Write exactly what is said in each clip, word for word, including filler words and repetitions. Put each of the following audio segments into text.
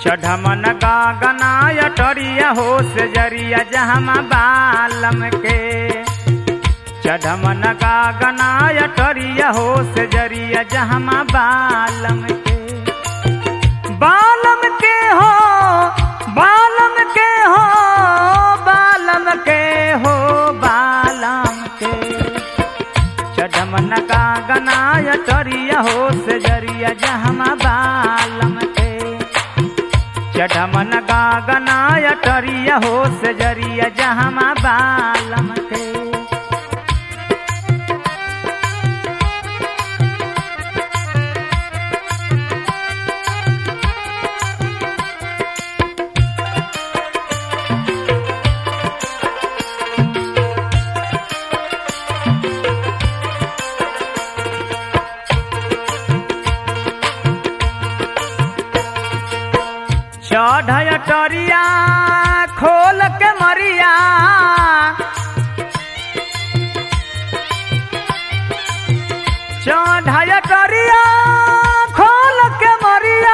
चढ़मन गागनाय टरिया हो से जरिया जहमा बालम के चढ़मन गागनाय टरिया हो से जरिया जहमा बालम के बालम के हो बालम के हो बालम के हो बालम के चढ़मन गागनाय टरिया हो से जरिया जहमा बालम के चढ़मन गागनाय टरिया हो से जरिया जहमा बालम के चढ़य टरिया खोल के मरिया चढ़य टरिया खोल के मरिया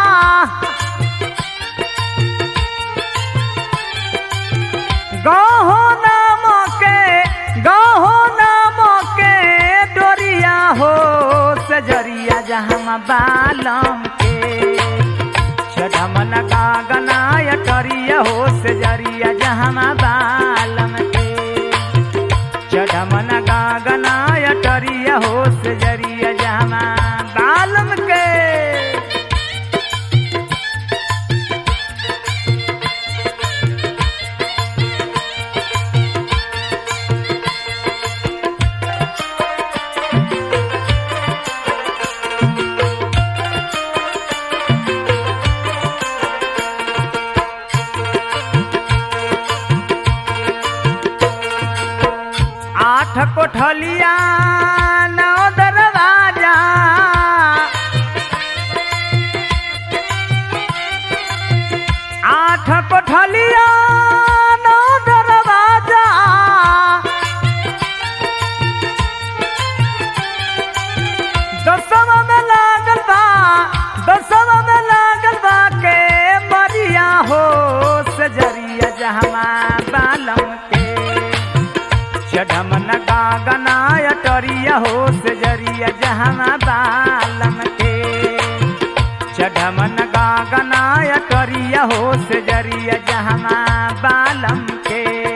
गहो नाम के गहो नाम के डोरिया हो सजरिया जहमा बालम के चढ़मन गागनाय टरिया हो से जरिया जहमा बालम के चढ़मन गागनाय टरिया हो से जरिया जहमा बालम के आठ कोठलिया नौ दरवाजा आठ कोठलिया नौ दरवाजा दसवा में लागल बा दसवा में लागल बा के मरिया हो सजरिया जहमा बालम के चढ़मन गागनाय टरिया हो से जरिया जहमा बालम के चढ़मन गागनाय टरिया हो से जरिया जहमा बालम के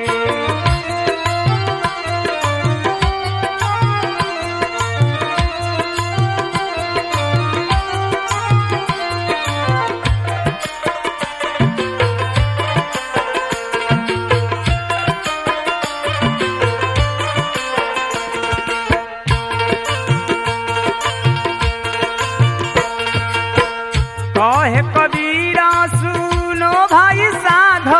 कहे कबीरा सुनो भाई साधो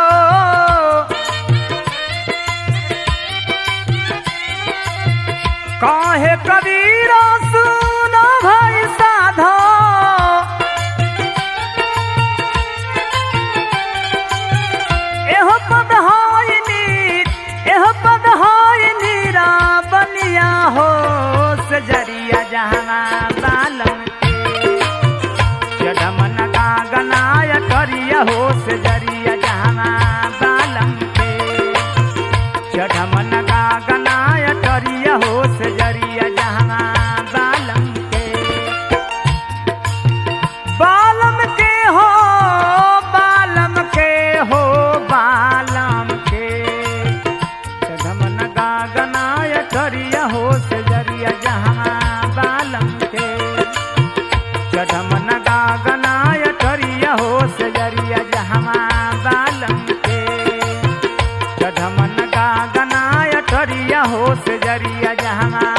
कहे कबीरा सुनो भाई साधो एहो पद हाय नीर एहो पद हाय नीरा बनिया हो सजरिया जहमा बालम चढ़मन गागनाय टरिया हो से जरिया जहमा बालम के चढ़मन गागनाय टरिया हो से जरिया जहमा बालम के बालम के हो बालम के हो बालम के चढ़मन गागनाय टरिया हो से जरिया जहमा बालम के चढ़मन गागनाय टरिया हो से जरिया जहमा बालम के चढ़मन गागनाय टरिया हो से जरिया जहमा